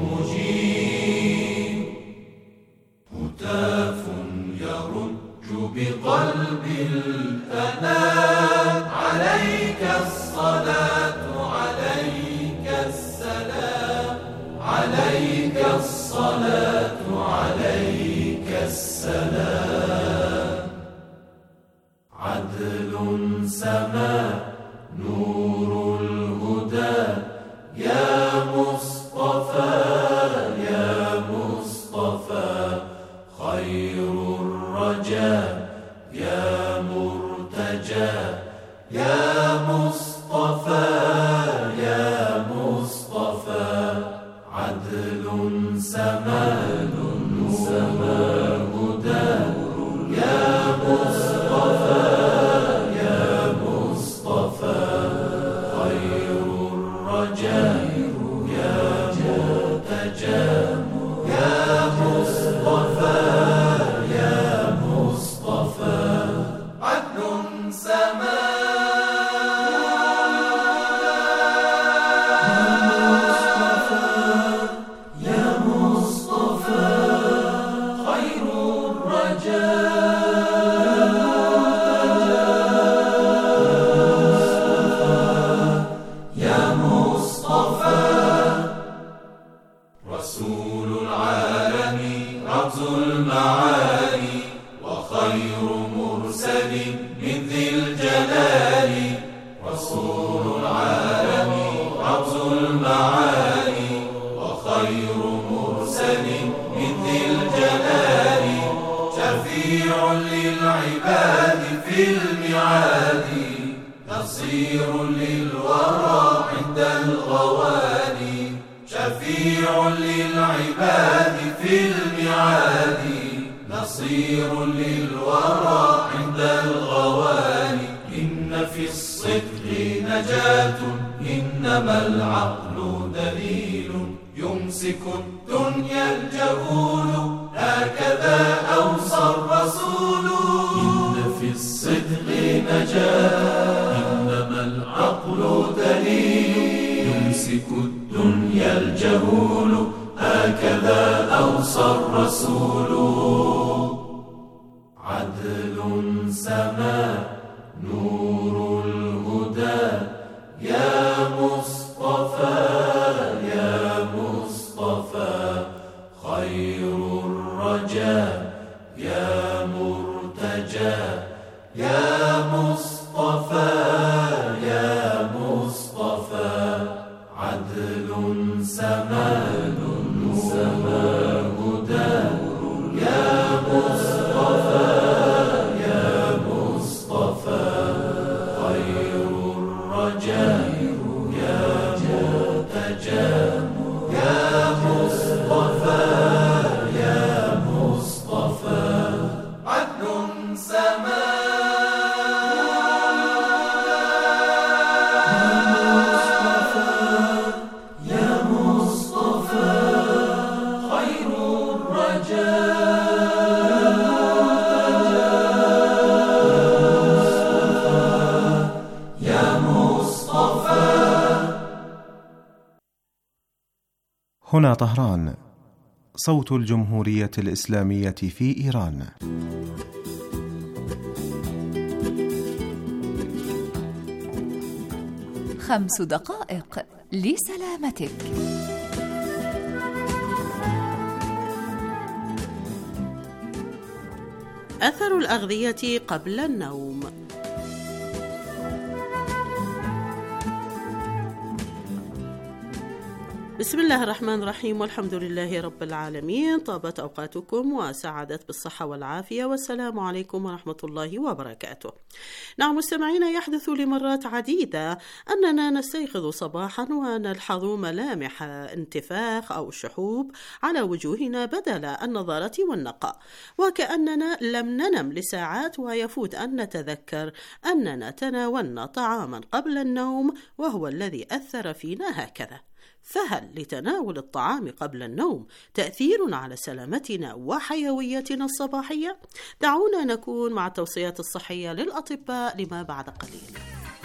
مجيب. هتاف يرج بقلب الأنام، عليك الصلاة عليك السلام، عليك الصلاة عليك السلام. عدل سما نور الهدى، يا مصطفى يا مصطفى. خير الرجاء يا مرتجى، يا مصطفى يا مصطفى. عدل سما سما هدى، يا مصطفى يا مصطفى. خير الرجاء يا مرتجى، يا مصطفى يا مصطفى. عدل سما للعباد في الميعاد، نصير للورى عند الغواني. شفيع للعباد في الميعاد، نصير للورى عند الغواني. إن في الصدق نجاة إنما العقل دليل يمسك الدنيا الجهول هكذا أوصى الرسول إن في الصدق نجاة إنما العقل دليل يمسك الدنيا الجهول هكذا أوصى الرسول عدل سما نور الهدى يا مصطفى يا مصطفى خير الرجاء يا مرتجى يا مصطفى يا مصطفى عدل سما سما هدى يا مصطفى يا مصطفى خير الرجاء يا مرتجى يا مصطفى يا مصطفى عدل سما هنا طهران، صوت الجمهورية الإسلامية في إيران. خمس دقائق لسلامتك. أثر الأغذية قبل النوم. بسم الله الرحمن الرحيم، والحمد لله رب العالمين. طابت أوقاتكم وسعدت بالصحة والعافية، والسلام عليكم ورحمة الله وبركاته. نعم مستمعينا، يحدث لمرات عديدة أننا نستيقظ صباحا ونلحظ ملامح انتفاخ أو شحوب على وجوهنا بدل النضارة والنقاء، وكأننا لم ننم لساعات، ويفوت أن نتذكر أننا تناولنا طعاما قبل النوم وهو الذي أثر فينا هكذا. فهل لتناول الطعام قبل النوم تأثير على سلامتنا وحيويتنا الصباحية؟ دعونا نكون مع التوصيات الصحية للأطباء لما بعد قليل.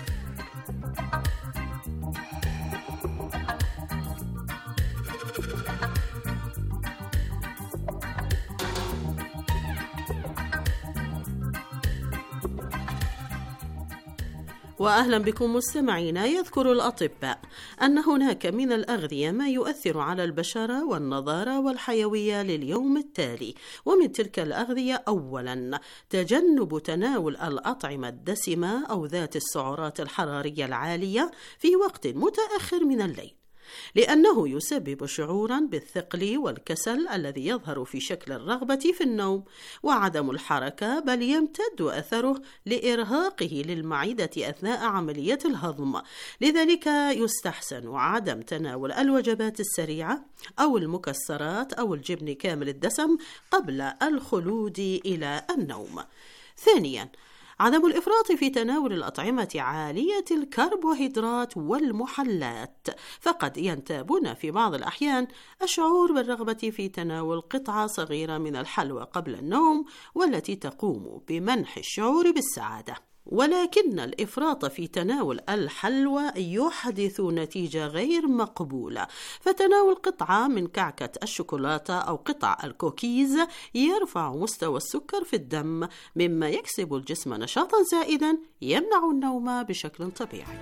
وأهلا بكم مستمعينا. يذكر الأطباء أن هناك من الأغذية ما يؤثر على البشرة والنضارة والحيوية لليوم التالي، ومن تلك الأغذية أولا تجنب تناول الأطعمة الدسمة أو ذات السعرات الحرارية العالية في وقت متأخر من الليل، لأنه يسبب شعورا بالثقل والكسل الذي يظهر في شكل الرغبة في النوم وعدم الحركة، بل يمتد أثره لإرهاقه للمعدة أثناء عملية الهضم. لذلك يستحسن عدم تناول الوجبات السريعة أو المكسرات أو الجبن كامل الدسم قبل الخلود إلى النوم. ثانيا عدم الإفراط في تناول الأطعمة عالية الكربوهيدرات والمحلات، فقد ينتابنا في بعض الأحيان الشعور بالرغبة في تناول قطعة صغيرة من الحلوى قبل النوم، والتي تقوم بمنح الشعور بالسعادة. ولكن الإفراط في تناول الحلوى يحدث نتيجة غير مقبولة، فتناول قطعة من كعكة الشوكولاتة أو قطع الكوكيز يرفع مستوى السكر في الدم، مما يكسب الجسم نشاطا زائدا يمنع النوم بشكل طبيعي.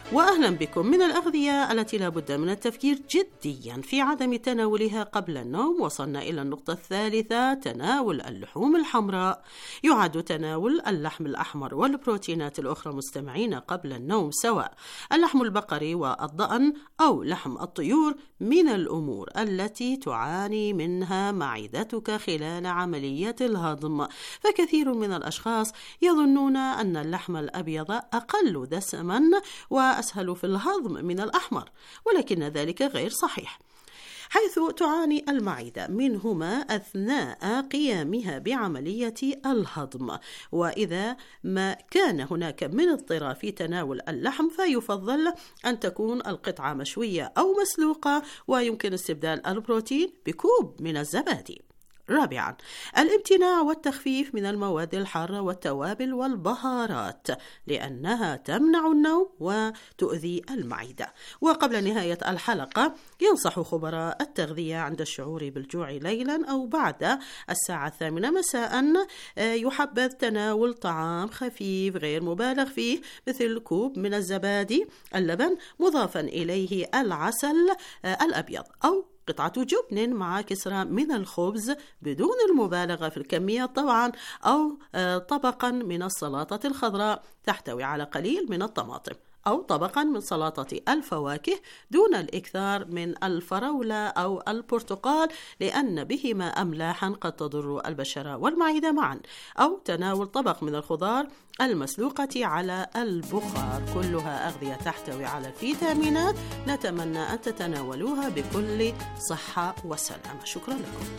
وأهلا بكم. من الأغذية التي لا بد من التفكير جديا في عدم تناولها قبل النوم، وصلنا إلى النقطة الثالثة، تناول اللحوم الحمراء. يعد تناول اللحم الأحمر والبروتينات الأخرى مستمعين قبل النوم، سواء اللحم البقري والضأن أو لحم الطيور، من الأمور التي تعاني منها معدتك خلال عملية الهضم. فكثير من الأشخاص يظنون أن اللحم الأبيض أقل دسما وأسهل في الهضم من الأحمر، ولكن ذلك غير صحيح، حيث تعاني المعدة منهما أثناء قيامها بعملية الهضم. وإذا ما كان هناك من اضطراب في تناول اللحم، فيفضل أن تكون القطعة مشوية أو مسلوقة، ويمكن استبدال البروتين بكوب من الزبادي. رابعا، الامتناع والتخفيف من المواد الحارة والتوابل والبهارات، لأنها تمنع النوم وتؤذي المعدة. وقبل نهاية الحلقة، ينصح خبراء التغذية عند الشعور بالجوع ليلا أو بعد الساعة الثامنة مساء يحبذ تناول طعام خفيف غير مبالغ فيه، مثل كوب من الزبادي، اللبن مضافا إليه العسل الأبيض، أو قطعة جبن مع كسرة من الخبز بدون المبالغة في الكمية طبعا، أو طبقا من السلطة الخضراء تحتوي على قليل من الطماطم، أو طبقا من سلطة الفواكه دون الإكثار من الفراولة أو البرتقال، لأن بهما أملاحا قد تضر البشرة والمعدة معا، أو تناول طبق من الخضار المسلوقة على البخار. كلها أغذية تحتوي على الفيتامينات، نتمنى أن تتناولوها بكل صحة وسلامة. شكرا لكم.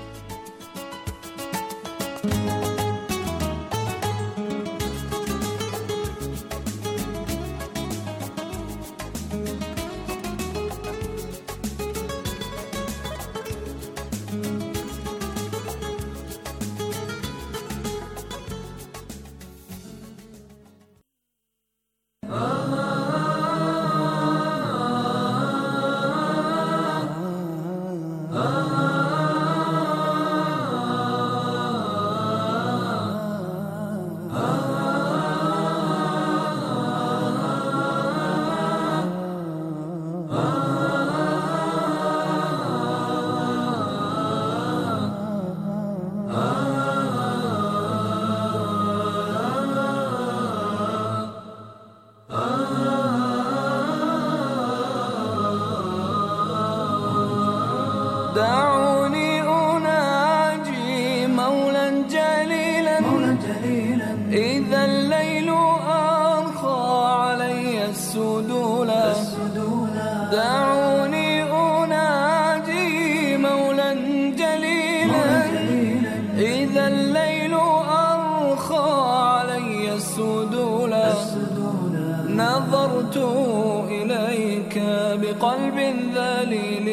دعوني أناجي مولا جليلا, مولا جليلا إذا الليل أرخى علي السدولا, السدولا دعوني أناجي مولا جليلا, مولا جليلا إذا الليل أرخى علي السدولا, السدولا نظرت إليك بقلب ذليل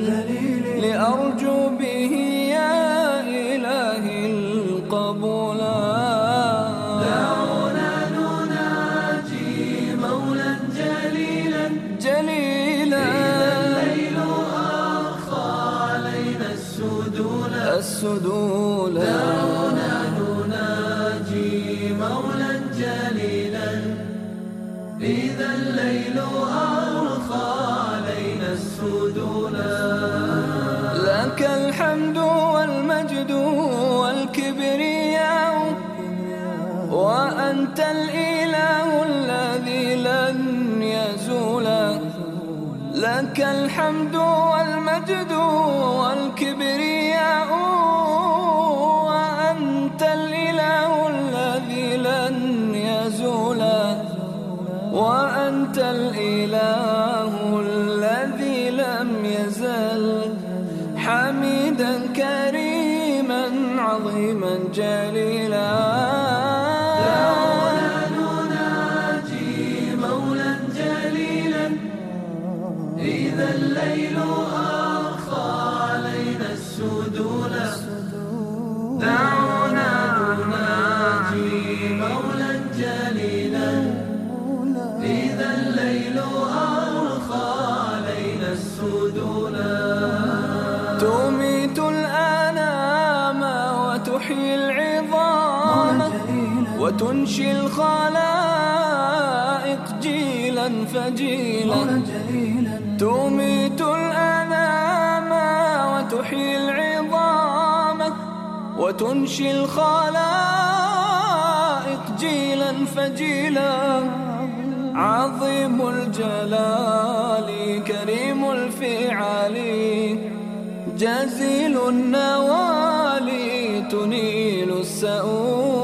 لأرجو به يا إلهي القبول. دعونا نناجي مولا جليلا جليلا إذا الليل أرخى علينا السدول, السدول دعونا نناجي مولا جليلا إذا الليل أرخى علينا السدول. لك الحمد والمجد والكبرياء وأنت الإله الذي لن يزول. لك الحمد والمجد والكبرياء وأنت الإله الذي لن يزول. وأنت الإله الذي لم يزل حميدا كريما عظيما جليلا. دعونا نناجي مولا جليلا إذا الليل أرخى علينا السدول. دعونا نناجي مولا جليلا إذا الليل أرخى علينا السدول. تميت الأنام وتحيي العظام وتنشي الخلائق جيلا. جيلا فجيلا تميت الأنام وتحيي العظام وتنشي الخلائق جيلا فجيلا عظيم الجلال كريم الفعال جزيل النوال تنيل السؤال